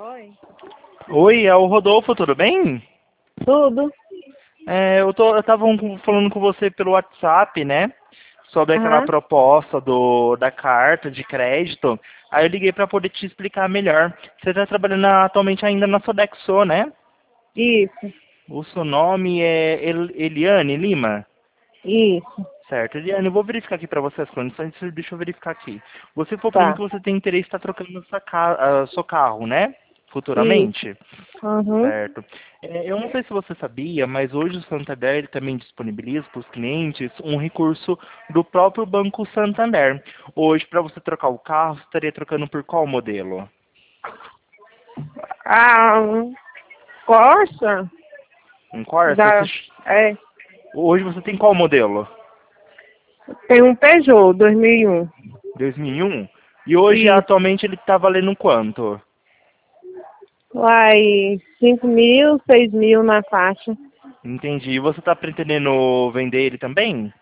Oi. Oi, é o Rodolfo, tudo bem? Tudo? Eu tava falando com você pelo WhatsApp, né? Sobre aquela Aham. proposta da carta de crédito. Aí eu liguei para poder te explicar melhor. Você está trabalhando atualmente ainda na Sodexo, né? Isso. O seu nome é Eliane Lima? Isso. Certo. Eliane, eu vou verificar aqui para você as condições. Deixa eu verificar aqui. Você falou para mim que Tá. você tem interesse em estar trocando seu carro, né? Isso. Futuramente. Uhum. Certo. Eu não sei se você sabia, mas hoje o Santander ele também disponibiliza para os clientes um recurso do próprio Banco Santander. Hoje, para você trocar o carro, você estaria trocando por qual modelo? Ah, Corsa? Um Corsa? Da, é, Hoje você tem qual modelo? tem um Peugeot 2001. 2001? E hoje, Isso. atualmente, ele está valendo quanto? Vai 5.000, 6.000 na faixa. Entendi. E você está pretendendo vender ele também?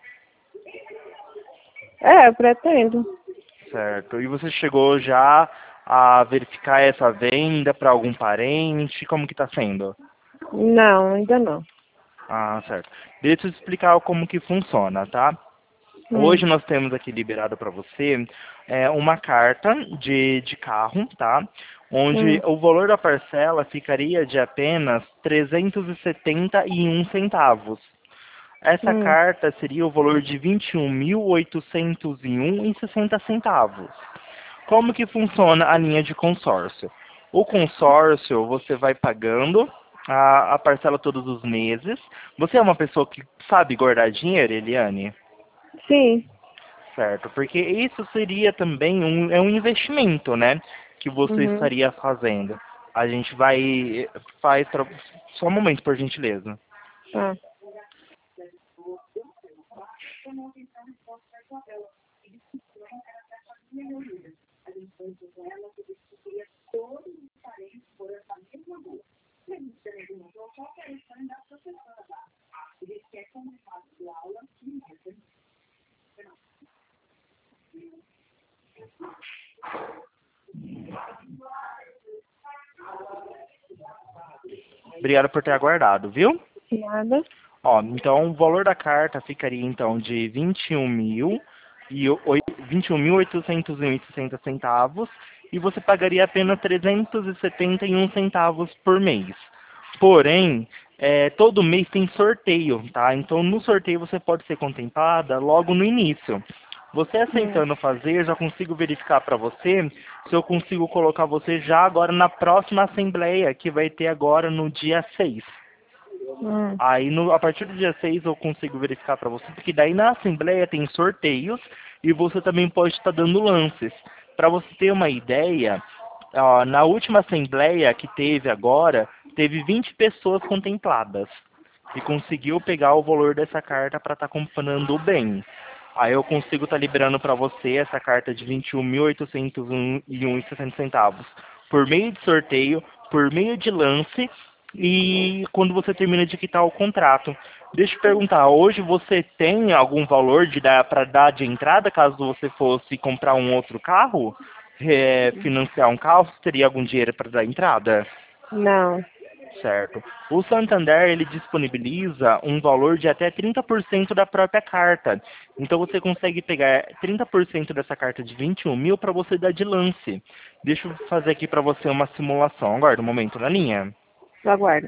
É, eu pretendo. Certo. E você chegou já a verificar essa venda para algum parente? Como que está sendo? Não, ainda não. Ah, certo. Deixa eu te explicar como que funciona, tá? Hum. Hoje nós temos aqui liberado para você uma carta de carro, tá? Onde Hum. o valor da parcela ficaria de apenas 371 centavos. Essa Hum. carta seria o valor de 21.801,60 centavos. Como que funciona a linha de consórcio? O consórcio, você vai pagando a parcela todos os meses. Você é uma pessoa que sabe guardar dinheiro, Eliane? Sim. Certo, porque isso seria também um investimento, né? Que você Uhum. estaria fazendo. A gente vai... Só um momento, por gentileza. Tá. Obrigado por ter aguardado, viu? Nada. Ó, então o valor da carta ficaria então de 21.860 centavos e você pagaria apenas 371 centavos por mês. Porém, todo mês tem sorteio, tá? Então no sorteio você pode ser contemplada logo no início. Você Hum. aceitando fazer, eu já consigo verificar para você se eu consigo colocar você já agora na próxima assembleia que vai ter agora no dia 6. Hum. Aí, a partir do dia 6 eu consigo verificar para você, porque daí na Assembleia tem sorteios e você também pode estar dando lances. Para você ter uma ideia, ó, na última Assembleia que teve agora, teve 20 pessoas contempladas e conseguiu pegar o valor dessa carta para estar comprando o bem. Aí eu consigo estar liberando para você essa carta de 21.801,60 centavos por meio de sorteio, por meio de lance e quando você termina de quitar o contrato. Deixa eu te perguntar, hoje você tem algum valor de dar para dar de entrada caso você fosse comprar um outro carro? Financiar um carro, você teria algum dinheiro para dar entrada? Não. Certo. O Santander, ele disponibiliza um valor de até 30% da própria carta. Então você consegue pegar 30% dessa carta de 21 mil para você dar de lance. Deixa eu fazer aqui para você uma simulação. Aguarda um momento na linha. Aguardo.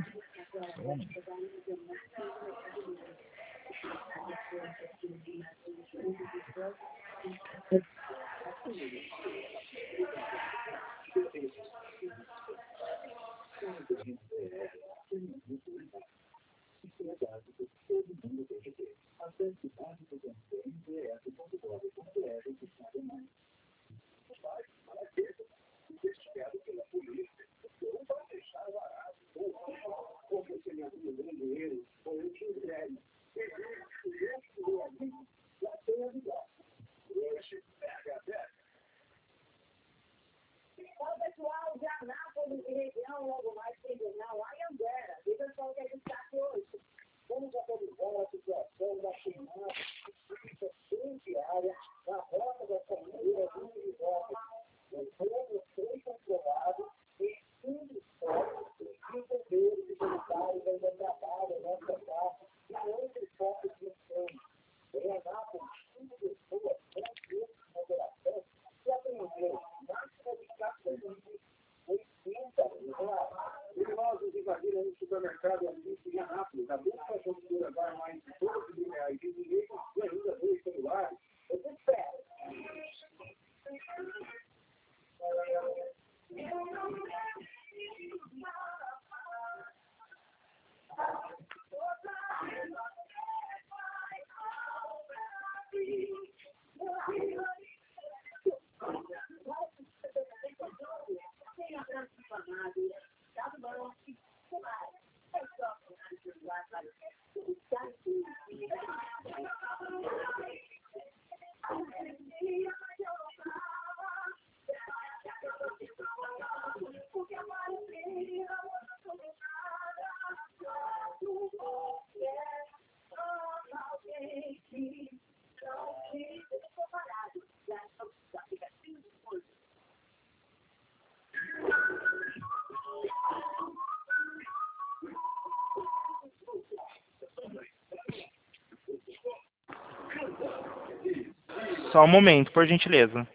Só um momento, por gentileza.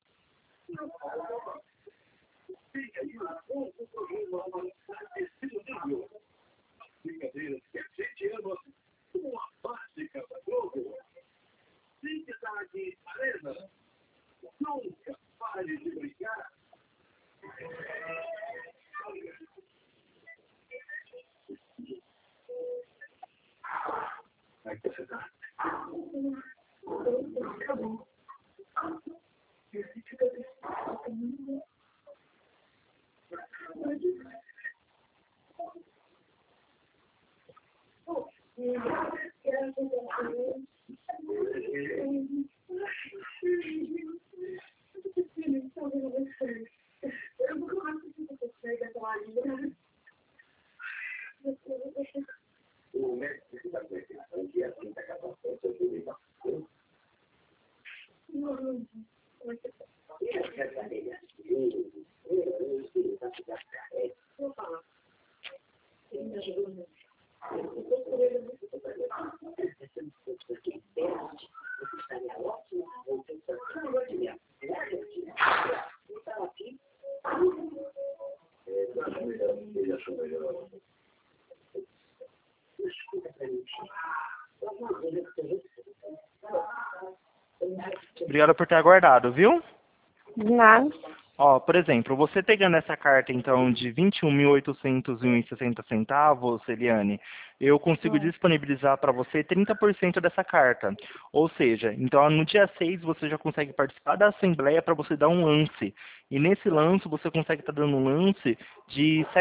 Obrigado por ter aguardado, viu? De nada. Ó, por exemplo, você pegando essa carta, então, de 21.801,60 centavos, Eliane, eu consigo disponibilizar para você 30% dessa carta. Ou seja, então, no dia 6 você já consegue participar da assembleia para você dar um lance. E nesse lance, você consegue estar dando um lance de R$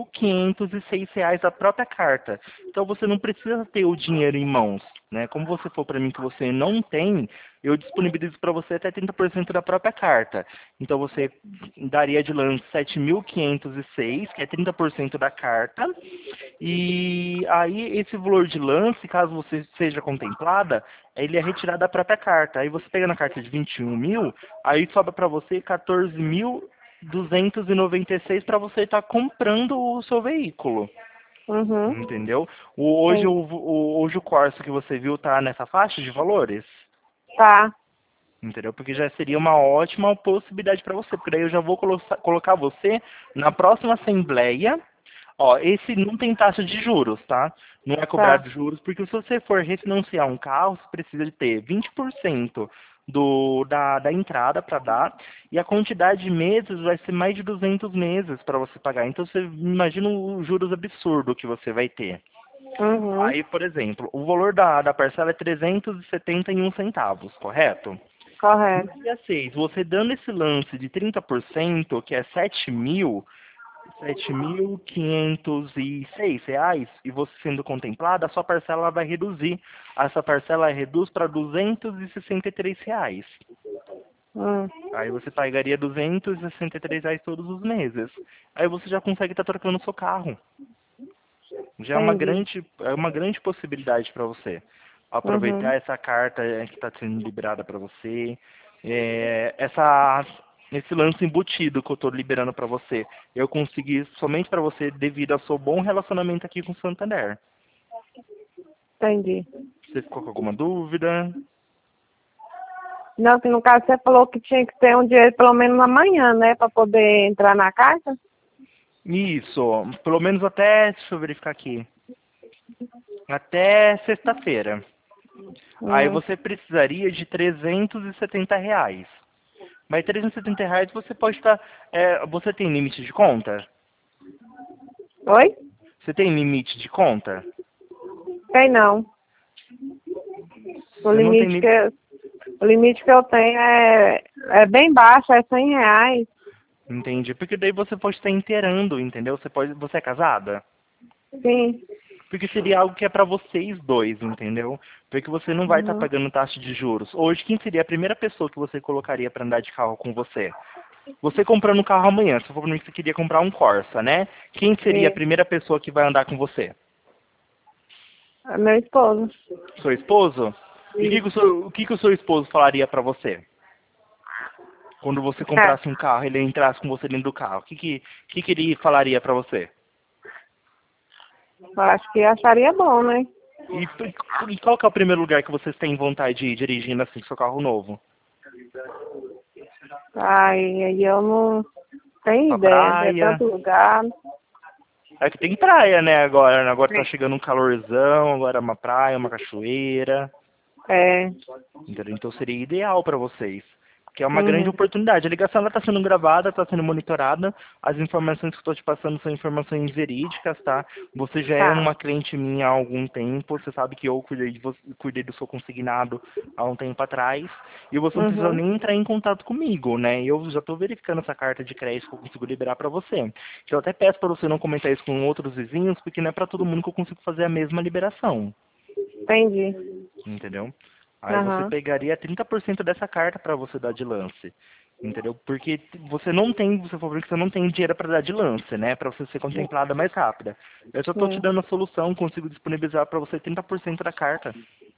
7.506 a própria carta. Então, você não precisa ter o dinheiro em mãos, né? Como você for para mim que você não tem, eu disponibilizo para você até 30% da própria carta. Então, você daria de lance 7.506, que é 30% da carta. E aí, esse valor de lance, caso você seja contemplada, ele é retirado da própria carta. Aí você pega na carta de 21 mil, aí sobra para você 14.296 para você estar comprando o seu veículo. Uhum. Entendeu? Hoje, Sim. hoje o Corsa que você viu tá nessa faixa de valores? Tá. Entendeu? Porque já seria uma ótima possibilidade para você. Porque daí eu já vou colocar você na próxima assembleia. Ó, esse não tem taxa de juros, tá? Não é Tá. cobrado juros, porque se você for refinanciar um carro, você precisa de ter 20% da entrada para dar, e a quantidade de meses vai ser mais de 200 meses para você pagar. Então, você imagina os juros absurdos que você vai ter. Uhum. Aí, por exemplo, o valor da parcela é 371 centavos, correto? No Correto. dia 6, você dando esse lance de 30%, que é 7.506 reais, e você sendo contemplada, a sua parcela vai reduzir. Essa parcela reduz para 263 reais. Hum. Aí você pagaria 263 reais todos os meses. Aí você já consegue estar trocando o seu carro. Já Entendi. é uma grande possibilidade para você. Uhum. Aproveitar essa carta que está sendo liberada para você. Esse lance embutido que eu estou liberando para você, eu consegui somente para você devido ao seu bom relacionamento aqui com o Santander. Entendi. Você ficou com alguma dúvida? Não, que no caso você falou que tinha que ter um dinheiro pelo menos amanhã, né? Pra poder entrar na caixa? Isso, pelo menos até, deixa eu verificar aqui, até sexta-feira. Aí Hum. você precisaria de 370 reais. Mas 370 reais você pode estar. Você tem limite de conta? Oi? Você tem limite de conta? Tem não. O Você não tem limite que limite. eu, o limite que eu tenho é bem baixo, é R$ 100. Entendi. Porque daí você pode estar inteirando, entendeu? Você é casada? Sim. Porque seria algo que é para vocês dois, entendeu? Porque você não vai estar Uhum. pagando taxa de juros. Hoje, quem seria a primeira pessoa que você colocaria para andar de carro com você? Você comprando um carro amanhã, se for para mim que você queria comprar um Corsa, né? Quem seria a Sim. primeira pessoa que vai andar com você? É meu esposo. Seu esposo? E Isso. o que que o seu esposo falaria para você? Quando você É, comprasse um carro, ele entrasse com você dentro do carro, o que que ele falaria para você? eu acho que acharia bom, né? E qual que é o primeiro lugar que vocês têm vontade de ir dirigindo assim, seu carro novo? Ai, aí eu não tenho Pra ideia, é praia. tanto lugar. É que tem praia, né, agora. Agora tá chegando um calorzão, agora é uma praia, uma cachoeira. É. Entendeu? Então seria ideal para vocês. Porque é uma grande Uhum. oportunidade. A ligação está sendo gravada, está sendo monitorada. As informações que estou te passando são informações verídicas, tá? Você já é Tá. uma cliente minha há algum tempo. Você sabe que eu cuidei, cuidei do seu consignado há um tempo atrás. E você não precisa Uhum. nem entrar em contato comigo, né? Eu já estou verificando essa carta de crédito que eu consigo liberar para você. Então, eu até peço para você não comentar isso com outros vizinhos, porque não é para todo mundo que eu consigo fazer a mesma liberação. Entendi. Entendeu? Aí você Aham. pegaria 30% dessa carta para você dar de lance. Entendeu? Porque você não tem, você falou que você não tem dinheiro para dar de lance, né? Para você ser contemplada mais rápida. Eu só estou te Sim. dando a solução, consigo disponibilizar para você 30% da carta,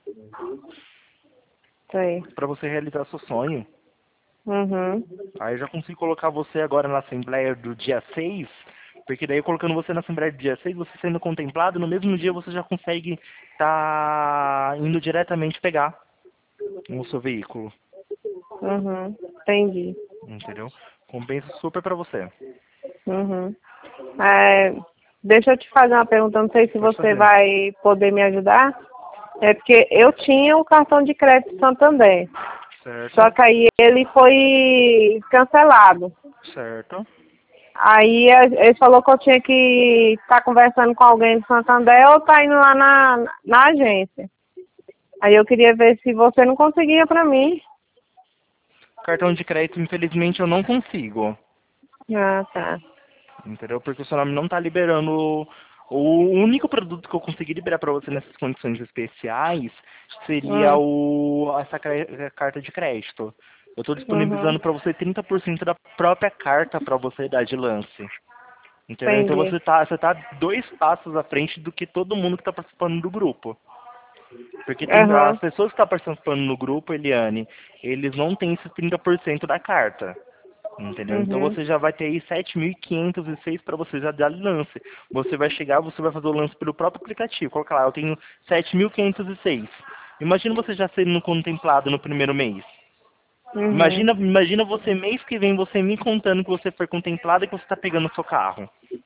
Sei. para você realizar seu sonho. Uhum. Aí eu já consigo colocar você agora na Assembleia do dia 6, porque daí colocando você na Assembleia do dia 6, você sendo contemplado, no mesmo dia você já consegue estar indo diretamente pegar o seu veículo. Uhum. Entendi. Entendeu? Compensa super pra você. Uhum. É, deixa eu te fazer uma pergunta, não sei se Pode você fazer. vai poder me ajudar. É porque eu tinha o cartão de crédito Santander, Certo, só que aí ele foi cancelado. certo. Aí ele falou que eu tinha que estar conversando com alguém do Santander ou tá indo lá na agência. Aí eu queria ver se você não conseguia pra mim. Cartão de crédito, infelizmente, eu não consigo. Ah, tá. Entendeu? Porque o seu nome não tá liberando. O único produto que eu consegui liberar pra você nessas condições especiais seria Hum, essa carta de crédito. Eu estou uhum, disponibilizando para você 30% da própria carta para você dar de lance. Entendeu? Então entendi. você tá 2 passos à frente do que todo mundo que está participando do grupo. Porque tem as Aham, pessoas que estão participando no grupo, Eliane, eles não têm esses 30% da carta. Entendeu? Então uhum, você já vai ter aí 7.506 para você já dar lance. Você vai chegar, você vai fazer o lance pelo próprio aplicativo. Coloca lá, eu tenho 7.506. Imagina você já sendo contemplado no primeiro mês. uhum. Imagina você mês que vem você me contando que você foi contemplado e que você está pegando o seu carro.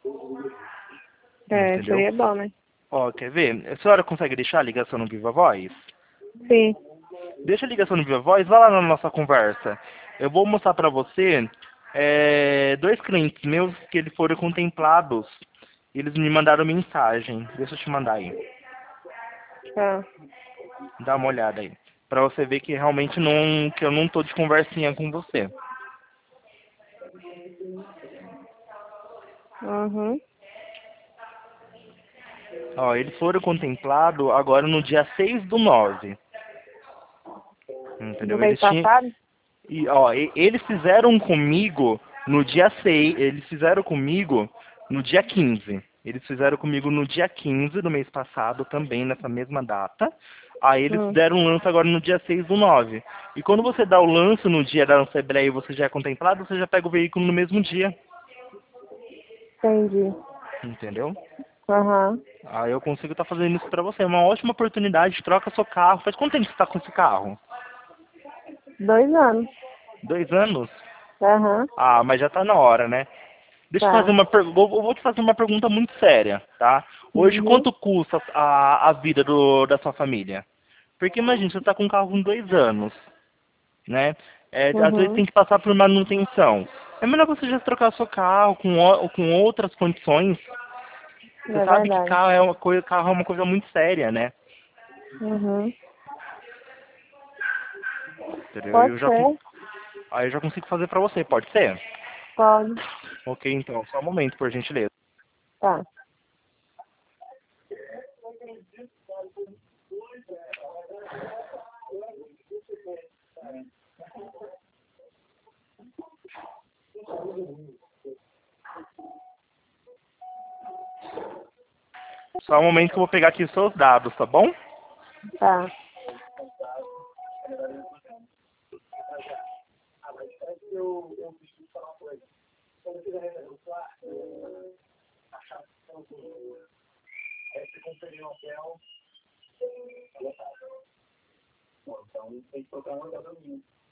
É, Entendeu? seria bom, né? Ó, quer ver? A senhora consegue deixar a ligação no Viva Voz? Sim. Deixa a ligação no Viva Voz, vai lá na nossa conversa. Eu vou mostrar para você 2 clientes meus que eles foram contemplados. Eles me mandaram mensagem. Deixa eu te mandar aí. Tá. Dá uma olhada aí. Pra você ver que realmente não, que eu não tô de conversinha com você. Uhum. Ó, eles foram contemplados agora no dia 6/9. Do Entendeu? mês Eles tinham. passado? Eles fizeram comigo no dia 6. Eles fizeram comigo no dia 15. Eles fizeram comigo no dia 15 do mês passado, também nessa mesma data. Aí eles Hum, deram um lance agora no dia 6/9. E quando você dá o lance no dia da Assembleia e você já é contemplado, você já pega o veículo no mesmo dia. entendi. Entendeu? Aham. Aí eu consigo estar fazendo isso pra você. É uma ótima oportunidade. Troca seu carro. Faz quanto tempo que você está com esse carro? 2 anos. 2 anos? Aham. Ah, mas já tá na hora, né? Deixa eu fazer Tá. eu vou te fazer uma pergunta muito séria, tá? Hoje, Uhum. quanto custa a vida da sua família? Porque imagina, você está com um carro com 2 anos, né? Às vezes Uhum. tem que passar por manutenção. É melhor você já trocar seu carro com outras condições. Você É sabe que verdade. carro é uma coisa muito séria, né? Uhum. Entendeu? Pode ser. Aí eu já consigo fazer pra você, pode ser? Pode. Ok, então, só um momento, por gentileza. Tá. Só um momento que eu vou pegar aqui os seus dados, tá bom? Tá.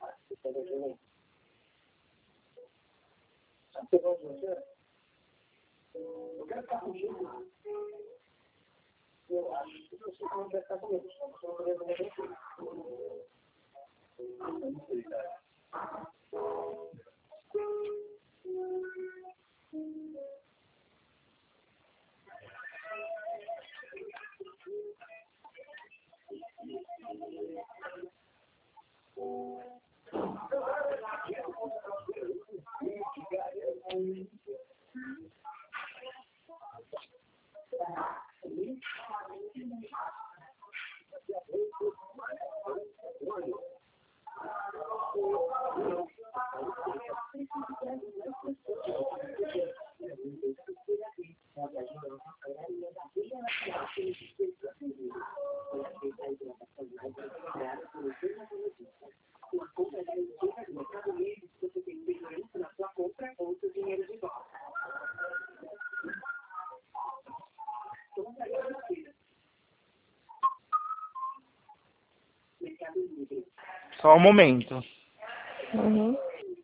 Só um momento. Uhum.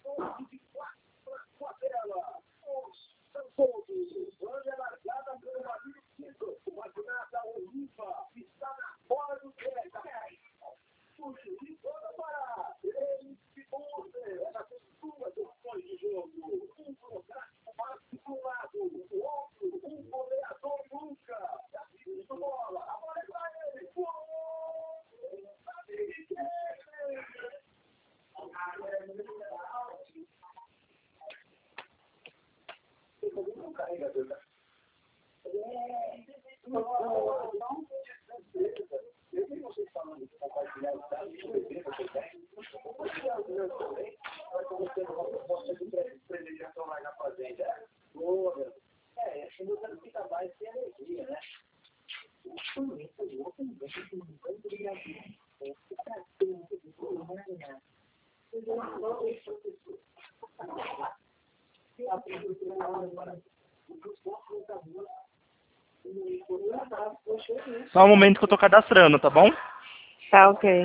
Só um momento que eu tô cadastrando, tá bom? Tá ok.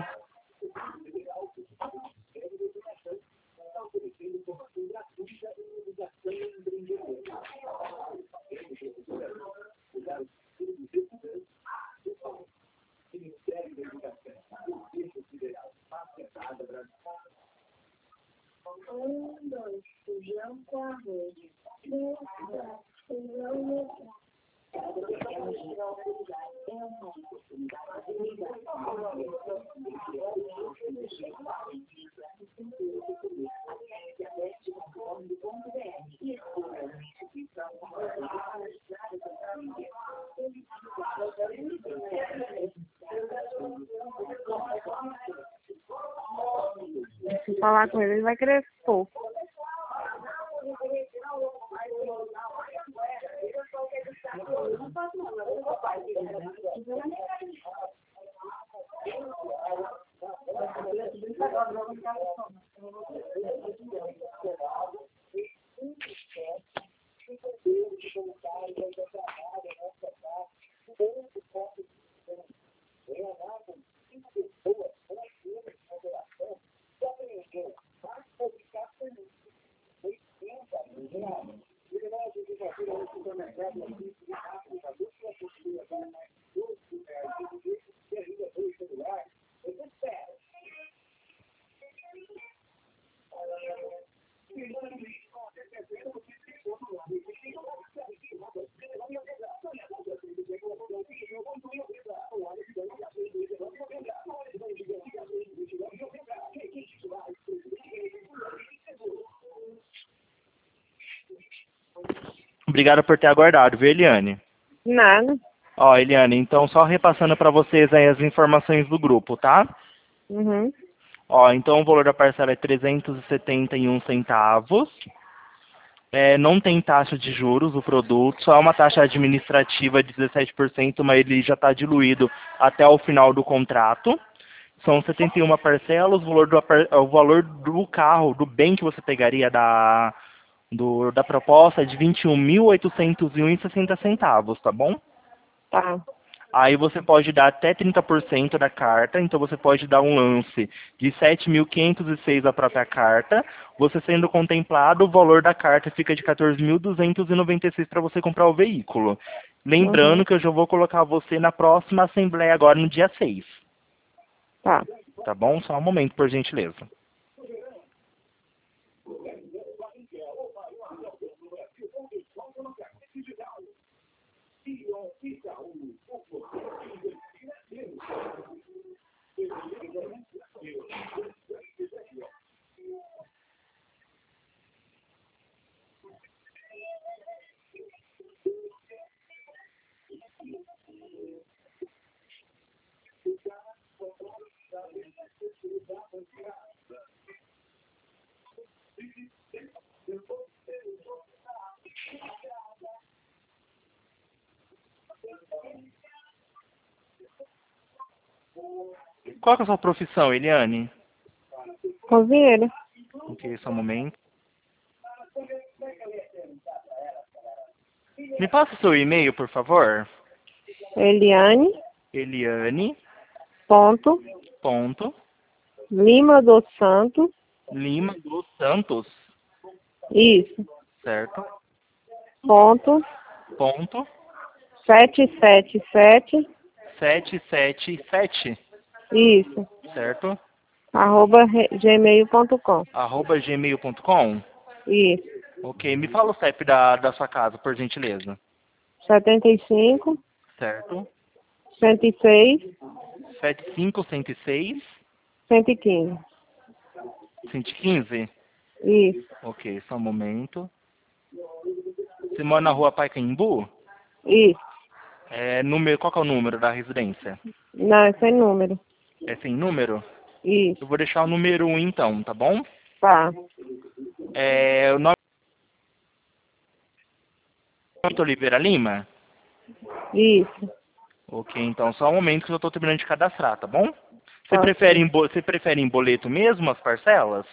Se falar com ele vai querer expor. Obrigado por ter aguardado, viu, Eliane? Nada. Ó, Eliane, então só repassando para vocês aí as informações do grupo, tá? Uhum. Ó, então o valor da parcela é 371 centavos. Não tem taxa de juros o produto, só é uma taxa administrativa de 17%, mas ele já está diluído até o final do contrato. São 71 parcelas, o valor do carro, do bem que você pegaria da proposta é de R$ 21.801,60, tá bom? Tá. Aí você pode dar até 30% da carta, então você pode dar um lance de 7.506 a própria carta. Você sendo contemplado, o valor da carta fica de 14.296 para você comprar o veículo. Lembrando Uhum. que eu já vou colocar você na próxima assembleia agora no dia 6. Tá. Tá bom? Só um momento, por gentileza. Qual que é a sua profissão, Eliane? Cozinheiro. Ok, só um momento. Me passa o seu e-mail, por favor. Eliane. Eliane. Ponto. Ponto. Lima dos Santos. Lima dos Santos. Isso. Certo. Ponto. Ponto. 777. 777. Isso. Certo. @gmail.com. @gmail.com. Isso. Ok, me fala o CEP da sua casa, por gentileza. 75. Certo. 106. 75106 115. 115. Isso. Ok, só um momento. Você mora na rua Pacaembu? Isso. Qual que é o número da residência? Não, é sem número. É sem número? Eu Isso. vou deixar o número 1 então, tá bom? Tá. O nome é Oliveira Lima? Isso. Ok, então só um momento que eu estou terminando de cadastrar, tá bom? Você Tá prefere ok. você prefere em boleto mesmo as parcelas?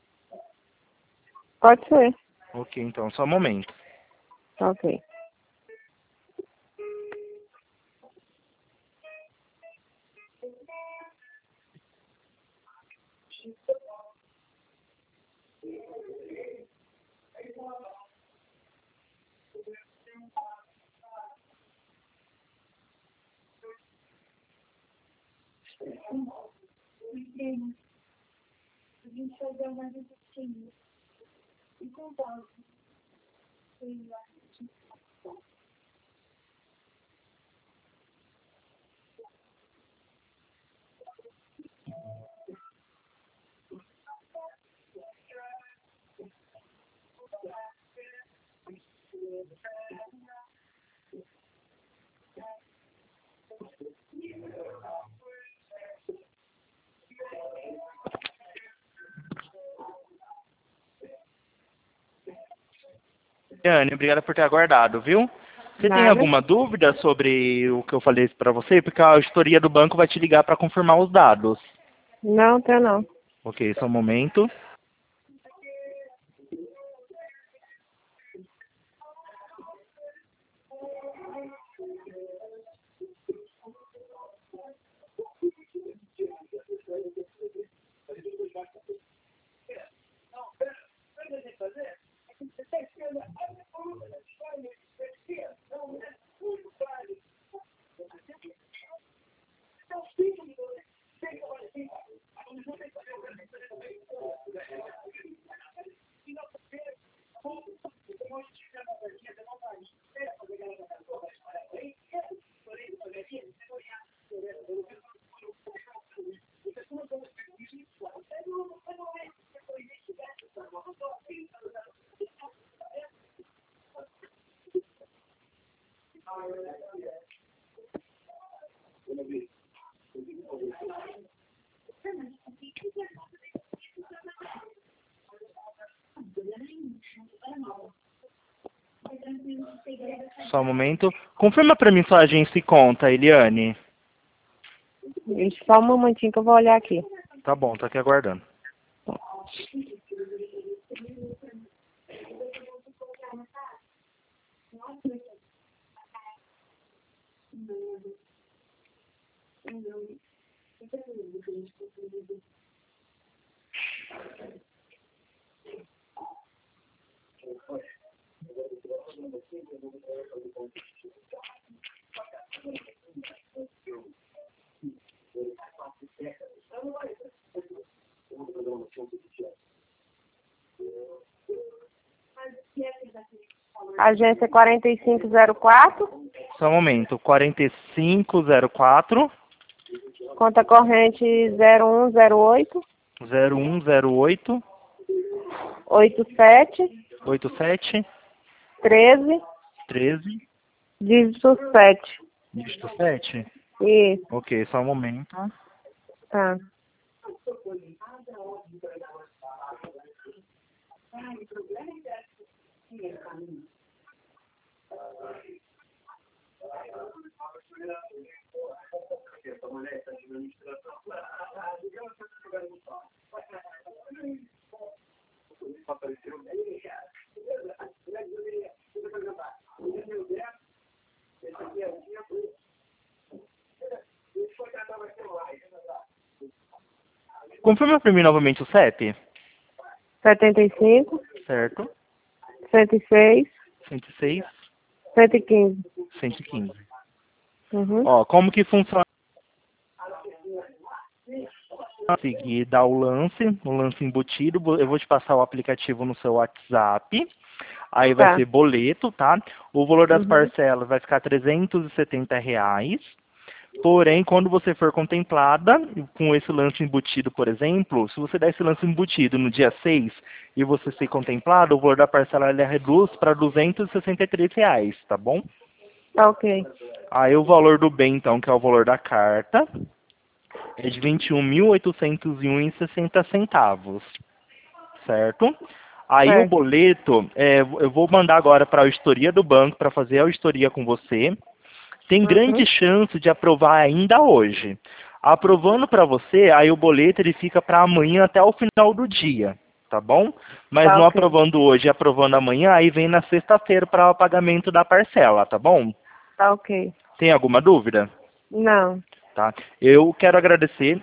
Pode ser. Ok, então só um momento. Tá ok. Anne, obrigado por ter aguardado, viu? Você tem Nada? alguma dúvida sobre o que eu falei para você? Porque a auditoria do banco vai te ligar para confirmar os dados. Não, tem não. Ok, só um momento. Só um momento. Confirma para mim sua agência e conta, Eliane. Só um momentinho que eu vou olhar aqui. Tá bom, tô aqui aguardando. Agência 4504, Só um momento. 4504 conta corrente 0108 0108 87 87 13 13 dígito 7. dígito 7. Isso, Ok, só um momento. tá. Confirma para mim novamente o CEP. 75, Certo. 106, 106, 115. 115. Uhum. Ó, como que funciona? Conseguir dar o lance embutido. Eu vou te passar o aplicativo no seu WhatsApp. Aí vai Tá. ser boleto, tá? O valor das Uhum. parcelas vai ficar R$ 370. Porém, quando você for contemplada com esse lance embutido, por exemplo, se você der esse lance embutido no dia 6 e você ser contemplado, o valor da parcela ele reduz para R$ 263, tá bom? Tá ok. Aí o valor do bem, então, que é o valor da carta, é de R$ 21.801,60, certo? Aí o Certo. boleto, eu vou mandar agora para a auditoria do banco para fazer a auditoria com você. Tem grande Uhum. chance de aprovar ainda hoje. Aprovando para você, aí o boleto ele fica para amanhã até o final do dia, tá bom? Mas Tá não ok. aprovando hoje e aprovando amanhã, aí vem na sexta-feira para o pagamento da parcela, tá bom? Tá ok. Tem alguma dúvida? Não. Tá. Eu quero agradecer.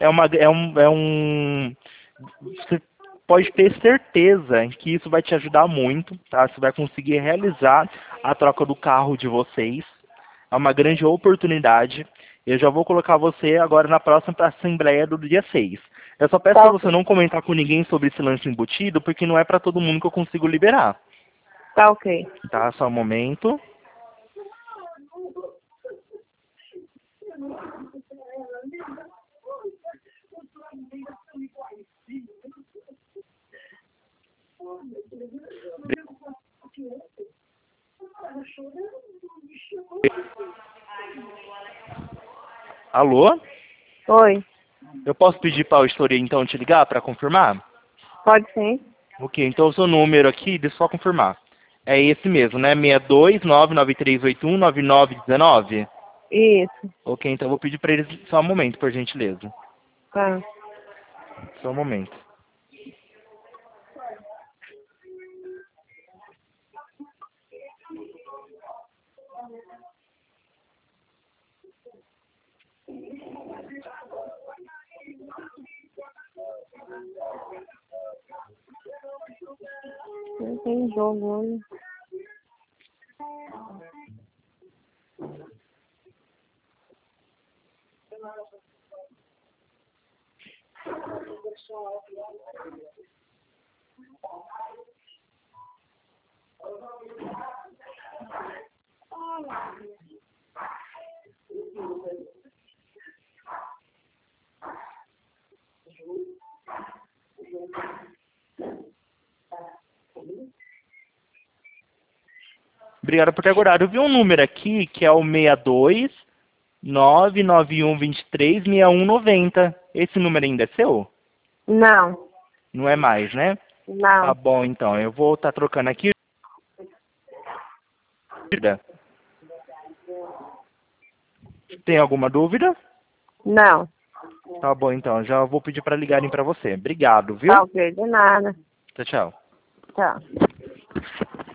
Você pode ter certeza que isso vai te ajudar muito, tá? Você vai conseguir realizar a troca do carro de vocês. É uma grande oportunidade. Eu já vou colocar você agora na próxima assembleia do dia 6. Eu só peço Tá para você ok. não comentar com ninguém sobre esse lance embutido, porque não é para todo mundo que eu consigo liberar. Tá ok. Tá? Só um momento. Alô? Oi. Eu posso pedir para a auditoria então te ligar para confirmar? Pode sim. Ok, então o seu número aqui, deixa eu só confirmar. É esse mesmo, né? 62993819919. Isso. Ok, então eu vou pedir para eles só um momento, por gentileza. Tá. Só um momento. Não tem jogo hoje. Obrigado por ter aguardado. Eu vi um número aqui que é o 62991236190. Esse número ainda é seu? Não. Não é mais, né? Tá Não. bom, então. Eu vou estar trocando aqui. Tem alguma dúvida? Não. Tá bom, então. Já vou pedir para ligarem para você. Obrigado, Tá viu? ok. De nada. Tchau, tchau. Tchau.